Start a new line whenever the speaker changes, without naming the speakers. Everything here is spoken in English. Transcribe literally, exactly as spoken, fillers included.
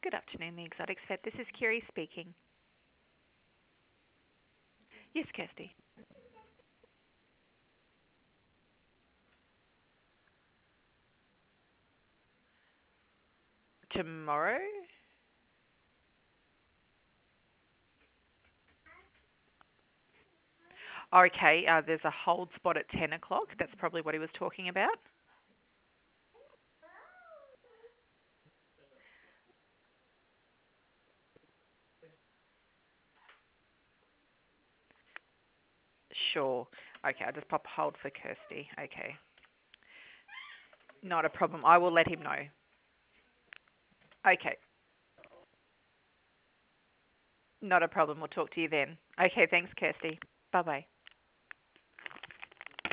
Good afternoon, the Exotics Vet. This is Kiri speaking. Yes, Kirsty. Tomorrow? Okay, uh, there's a hold spot at ten o'clock. That's probably what he was talking about. Sure. Okay, I'll just pop hold for Kirsty. Okay. Not a problem. I will let him know. Okay. Not a problem. We'll talk to you then. Okay, thanks, Kirsty. Bye bye.